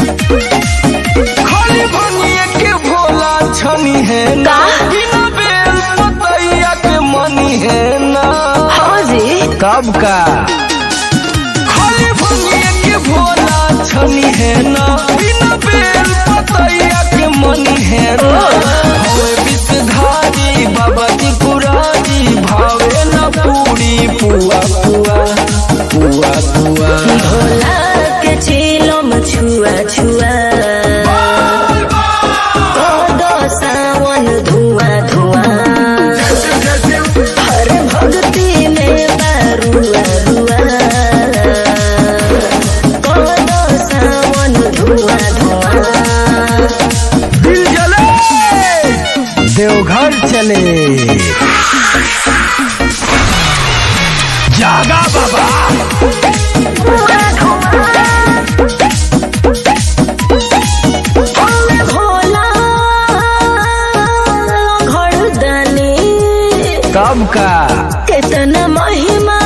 खाली भनिए के भोला छनी है ना, बिना बेल पतैया के मनी है ना। हाँ जी कब का खाली भनिए के भोला छनी है ना, बिना बेल पतैया के मनी है ना। हवे विषधारी बाबा त्रिपुरारी, भावे न पूरी पुआ पुआ पुआ पुआ। भोला के चिलम छुआ छुआ, कदो सावन धुआं धुआं। हर भक्ति में बारुआ रुआ, कदो सावन धुआं धुआं। दिल जले देवघर चले, जागा बाबा। भोला घरदानी, कब का कितना महिमा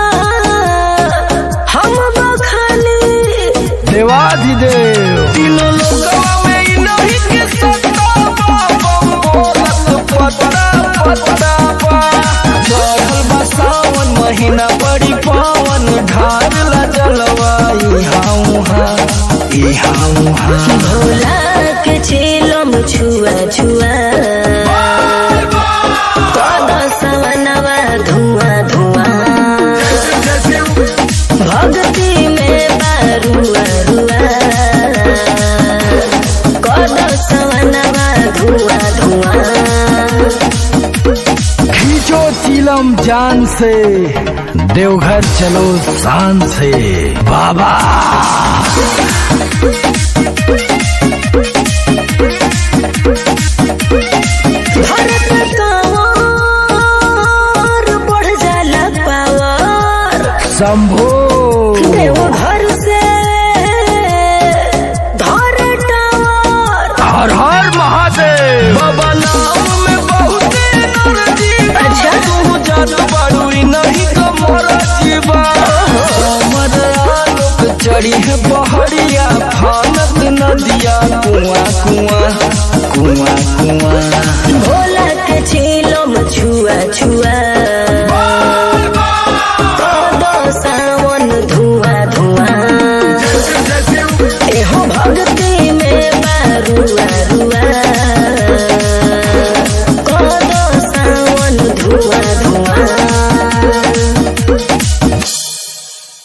हम बखानी। देवाधिदेव तीनों लोकवा में इन्हीं के सत्ता बा, बम बोलत पता पता बा। चढ़ल बा सावन महीना बड़ी पावन, ढार ला जलवा इहाँ उहाँ इहाँ उहाँ। भोला के चिलम छुआ छुआ, कदो सवनवा धुआं धुआं। भक्ति में बारुआ रुआ, कदो सवनवा धुआं धुआं। खींचो चिलम जान से, देवघर चलो शान से बाबा। भरत कंवर बढ़ जाला पावर, शंभो देवघर से धर टावर। हर हर महादेव। बाबा नाम में बहुत एनर्जी, अच्छा तू जात बाड़ू नहीं कमर जीवा। हमर आलोक चढ़ी है पहाड़िया, फानत नदिया कुआं कुआं कुआं कुआं। भोला के चिलम छुआ छुआ,